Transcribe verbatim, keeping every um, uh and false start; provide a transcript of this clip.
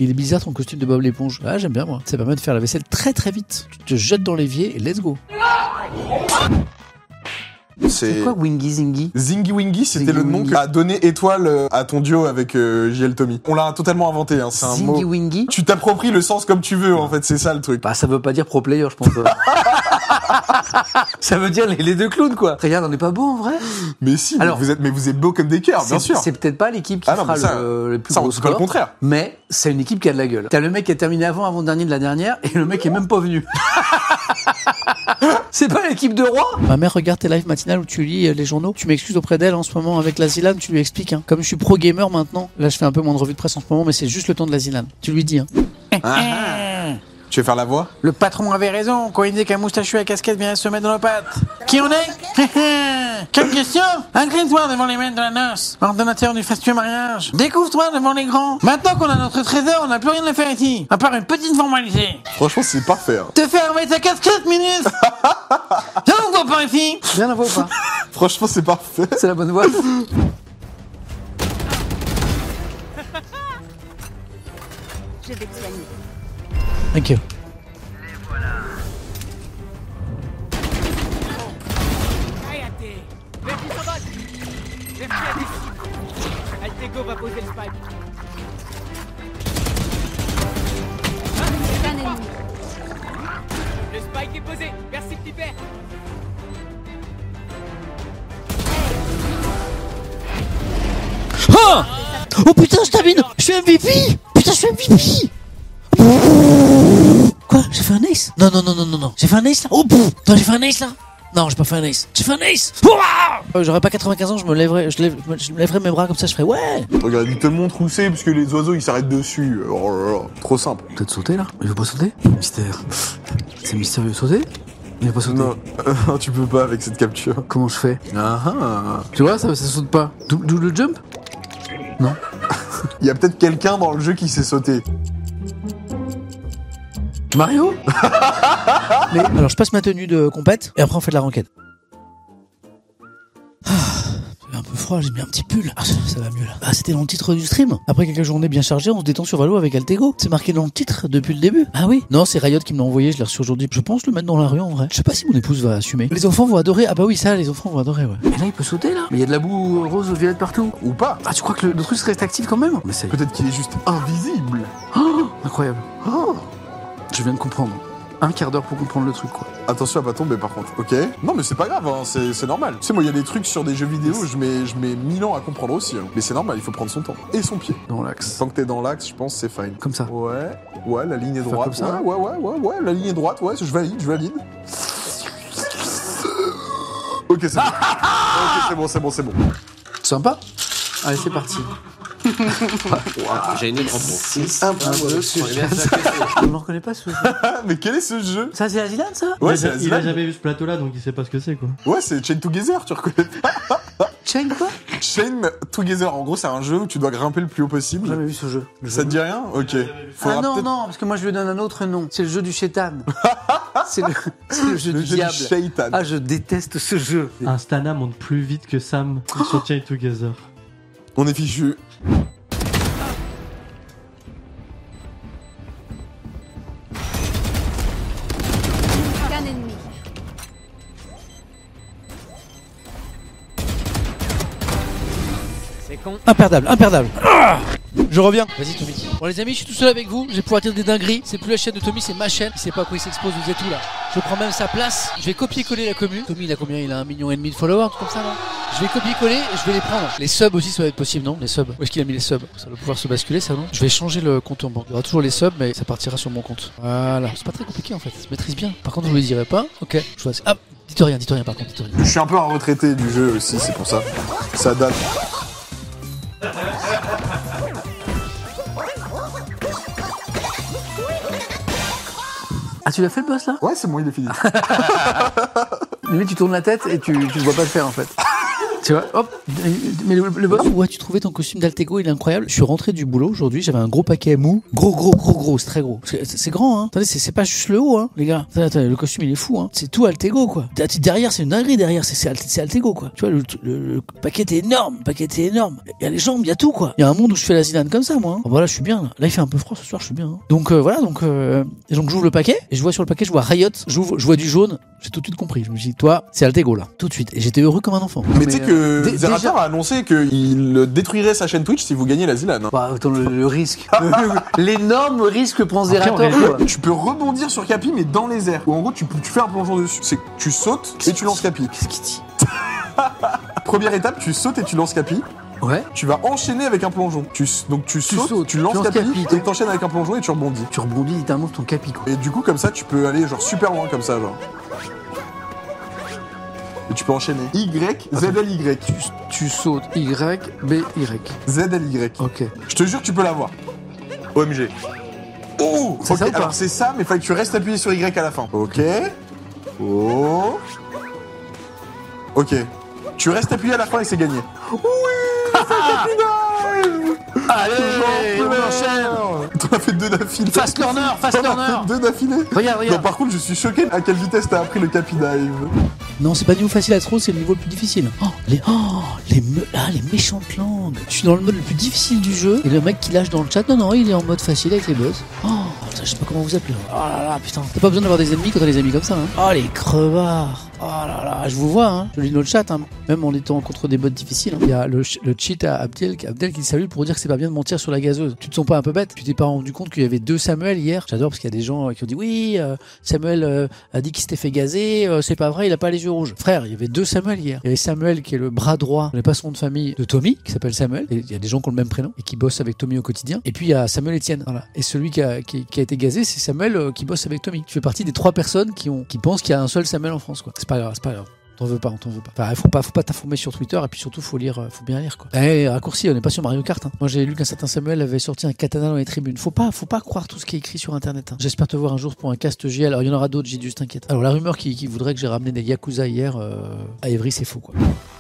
Il est bizarre ton costume de Bob l'éponge. Ah, j'aime bien moi. Ça permet de faire la vaisselle très très vite. Tu te jettes dans l'évier et let's go. C'est quoi Wingy Zingy? Zingy Wingy, c'était le nom qu'a donné Étoile à ton duo avec euh, J L Tommy. On l'a totalement inventé, hein. C'est un mot. Zingy Wingy. Tu t'appropries le sens comme tu veux, en fait, c'est ça le truc. Bah, ça veut pas dire pro player, je pense. Ça veut dire les, les deux clowns, quoi. Regarde, on n'est pas beau en vrai. Mais si, Alors, mais vous êtes, mais vous êtes beau comme des cœurs, bien sûr. C'est peut-être pas l'équipe qui ah non, fera ça, le, le plus ça, gros on score. pas le contraire. Mais c'est une équipe qui a de la gueule. T'as le mec qui a terminé avant, avant dernier de la dernière, et le mec est même pas venu. C'est pas l'équipe de roi. Ma mère regarde tes lives matinales où tu lis les journaux. Tu m'excuses auprès d'elle en ce moment avec la Zilane, tu lui expliques. Hein. Comme je suis pro gamer maintenant, là je fais un peu moins de revue de presse en ce moment, mais c'est juste le temps de la Zilane. Tu lui dis. Hein. Ah. Tu veux faire la voix? Le patron avait raison quand il dit qu'un moustachu à casquette vient se mettre dans nos pattes. Qui on est? Quelle question? Incline-toi devant les maîtres de la noce, ordonnateur du fastueux mariage. Découvre-toi devant les grands. Maintenant qu'on a notre trésor, on n'a plus rien à faire ici, à part une petite formalité. Franchement, c'est parfait. Hein. Te faire mettre ta casquette, ministre. Viens, on voit pas ici. Viens, on voit pas. Franchement, c'est parfait. C'est la bonne voix. Je vais te soigner. Thank you. Les voilà. Hayate, Verti s'emballe. Verti a des cibles. Altego va poser le spike. C'est un ennemi. Le spike est posé. Merci petit père. Ah oh putain, je termine. Je suis M V P. Putain, je suis M V P. Quoi? J'ai fait un ace? Non, non, non, non, non, non. J'ai fait un ace là? Oh, pouf. Non, j'ai fait un ace là? Non, j'ai pas fait un ace. J'ai fait un ace. Euh, J'aurais pas quatre-vingt-quinze ans, je me lèverais, je, lève, je me lèverais mes bras comme ça, je ferais ouais. Regarde, il te le montre où c'est, parce que les oiseaux ils s'arrêtent dessus. Oh là là, trop simple. Peut-être sauter là? Il veut pas sauter? Mystère. C'est mystérieux sauter? Il veut pas sauter. Non, euh, tu peux pas avec cette capture. Comment je fais? Ah ah. Tu vois, ça, ça saute pas. Dou- Double jump? Non. Il y a peut-être quelqu'un dans le jeu qui sait sauter. Mario? Mais alors, je passe ma tenue de compète et après on fait de la ranked. Ah, c'est un peu froid, j'ai mis un petit pull. Ah, ça, ça va mieux là. Ah, c'était dans le titre du stream. Après quelques journées bien chargées, on se détend sur Valo avec Altego. C'est marqué dans le titre depuis le début. Ah oui. Non, c'est Riot qui me l'a envoyé, je l'ai reçu aujourd'hui. Je pense le mettre dans la rue en vrai. Je sais pas si mon épouse va assumer. Les enfants vont adorer. Ah bah oui, ça, les enfants vont adorer, ouais. Et là, il peut sauter là? Mais il y a de la boue rose violette partout. Ou pas. Ah, tu crois que le, le truc reste actif quand même? Mais c'est Peut-être qu'il est juste invisible. oh, incroyable. Oh. Je viens de comprendre. Un quart d'heure pour comprendre le truc, quoi. Attention à pas tomber par contre, ok? Non mais c'est pas grave, hein. c'est, c'est normal. Tu sais moi il y a des trucs sur des jeux vidéo, je mets, je mets mille ans à comprendre aussi. Hein. Mais c'est normal, il faut prendre son temps. Et son pied. Dans l'axe. Tant que t'es dans l'axe, je pense c'est fine. Comme ça. Ouais, ouais, la ligne est Faire droite. comme ça, ouais, ouais, ouais, ouais, ouais, la ligne est droite, ouais, je valide, je valide. Ok, c'est bon. Ok, c'est bon, c'est bon, c'est bon. Sympa. Allez, c'est parti. J'ai une autre réponse. Un, deux, on ne reconnaît pas ce jeu. Mais quel est ce jeu? Ça, c'est la Zilane, ça? Ouais, il, c'est a, la il a Zilane. jamais vu ce plateau-là, donc il sait pas ce que c'est, quoi. Ouais, c'est Chain Together, tu reconnais pas? Chain quoi? Chain Together, en gros, c'est un jeu où tu dois grimper le plus haut J'ai possible. jamais vu ce jeu. Ça te dit rien? Ok. Faudra Ah non, peut-être- non, parce que moi je lui donne un autre nom. C'est le jeu du chétan. c'est, le, c'est le jeu Le du jeu diable. du Shaitan. Ah, je déteste ce jeu. Un Stana monte plus vite que Sam sur Chain Together. On est fichu. Qu'un ennemi. C'est con. Imperdable, imperdable. Ah je reviens. Vas-y Tommy. Bon les amis, je suis tout seul avec vous. Je vais pouvoir dire des dingueries. C'est plus la chaîne de Tommy, c'est ma chaîne. Il sait pas à quoi il s'expose, vous êtes où là? Je prends même sa place. Je vais copier-coller la commune. Tommy, il a combien? Il a un million et demi de followers, tout comme ça là. Je vais copier-coller, je vais les prendre. Les subs aussi, ça va être possible, non? Les subs. Où est-ce qu'il a mis les subs? Ça va pouvoir se basculer, ça non? Je vais changer le compte en banque. Il y aura toujours les subs, mais ça partira sur mon compte. Voilà. C'est pas très compliqué en fait. Ça se maîtrise bien. Par contre, je vous les dirai pas. Ok. Je vois. Ah, dites rien, dites rien par contre, dites rien. Je suis un peu un retraité du jeu aussi, c'est pour ça. Ça date. Ah, tu l'as fait le boss là? Ouais, c'est bon, il est fini. Limite, tu tournes la tête et tu, tu le vois pas le faire en fait. Tu vois, hop, mais le, le boss, ouais, tu trouvais ton costume d'Altego, il est incroyable. Je suis rentré du boulot aujourd'hui, j'avais un gros paquet mou, gros, gros, gros, gros, c'est très gros. C'est, c'est grand, hein. Attendez, c'est, c'est pas juste le haut, hein, les gars. Attendez, attendez, le costume, il est fou, hein. C'est tout Altégo, quoi. Derrière, c'est une dinguerie, derrière, c'est, c'est, c'est Altégo, quoi. Tu vois, le, le, le paquet est énorme, le paquet est énorme. Il y a les jambes, il y a tout, quoi. Il y a un monde où je fais la Zidane comme ça, moi. Hein. Voilà, je suis bien, là. Là, il fait un peu froid ce soir, je suis bien. Hein. Donc, euh, voilà, donc, euh, et donc, j'ouvre le paquet, et je vois sur le paquet, je vois Riot, j'ouvre, je vois du jaune. J'ai tout de suite compris. Je me suis dit, toi, c'est Altégo, là. Tout de suite. Et j'étais heureux comme un enfant. Mais, mais tu sais euh, que d- Zerator déjà... a annoncé qu'il détruirait sa chaîne Twitch si vous gagnez la Zilane. Hein. Bah, attends, le, le risque. L'énorme risque que prend Zerator, quoi. Tu peux rebondir sur Capi, mais dans les airs. Ou en gros, tu, tu fais un plongeon dessus. C'est que tu sautes et tu lances Capi. Qu'est-ce qu'il dit? Première étape, tu sautes et tu lances Capi. Ouais. Tu vas enchaîner avec un plongeon. Tu, donc tu, Tu sautes, sautes, tu lances tu lances Capi, Capi. et t'enchaînes avec un plongeon et tu rebondis. Tu rebondis littéralement sur ton capi, quoi. Et du coup, comme ça, tu peux aller genre super loin comme ça, genre. Et tu peux enchaîner. Y, Z L Y. Tu, tu sautes Y, B, Y. Z L Y. Ok. Je te jure, tu peux l'avoir. O M G. Oh, C'est ok, ça ou pas? alors c'est ça, mais il fallait que tu restes appuyé sur Y à la fin. Ok. Oh. Ok. Tu restes appuyé à la fin et c'est gagné. Oui, c'est Capi. Allez, on enchaîne. T'en as fait deux d'affilée. Fast learner, fast T'en as learner. fait deux d'affilée. Regarde, Non, regarde. par contre, je suis choqué à quelle vitesse t'as appris le Capi Dive. Non, c'est pas le niveau facile à trop, c'est le niveau le plus difficile. Oh, les, oh, les, me, ah, les méchantes langues. Je suis dans le mode le plus difficile du jeu, et le mec qui lâche dans le chat, non, non, il est en mode facile avec les boss. Oh, putain, je sais pas comment vous appelez. Oh là là, putain. T'as pas besoin d'avoir des ennemis quand t'as des amis comme ça, hein. Oh, les crevards. Oh là là, je vous vois, hein. Je lis dans le chat, hein. Même en étant contre des bots difficiles. Hein. Il y a le, le cheat à Abdel, Abdel qui salue pour dire que c'est pas bien de mentir sur la gazeuse. Tu te sens pas un peu bête? Tu t'es pas rendu compte qu'il y avait deux Samuel hier? J'adore parce qu'il y a des gens qui ont dit oui, euh, Samuel euh, a dit qu'il s'était fait gazer, euh, c'est pas vrai, il a pas les yeux rouges. Frère, il y avait deux Samuel hier. Il y avait Samuel qui est le bras droit, je n'ai pas son nom de famille, de Tommy, qui s'appelle Samuel. Et il y a des gens qui ont le même prénom et qui bossent avec Tommy au quotidien. Et puis il y a Samuel Etienne. Voilà. Et celui qui a, qui, qui a été gazé, c'est Samuel euh, qui bosse avec Tommy. Tu fais partie des trois personnes qui ont, qui pensent qu'il y a un seul Samuel en France, quoi. C'est pas grave, c'est pas grave. On t'en veut pas, on t'en veut pas. Enfin, faut pas, faut pas t'informer sur Twitter et puis surtout faut lire, faut bien lire, quoi. Eh, raccourci, on n'est pas sur Mario Kart, hein. Moi j'ai lu qu'un certain Samuel avait sorti un katana dans les tribunes. Faut pas, faut pas croire tout ce qui est écrit sur internet, hein. J'espère te voir un jour pour un cast G L. Alors il y en aura d'autres, j'ai juste t'inquiète. Alors la rumeur qui, qui voudrait que j'ai ramené des Yakuza hier euh, à Evry, c'est faux, quoi.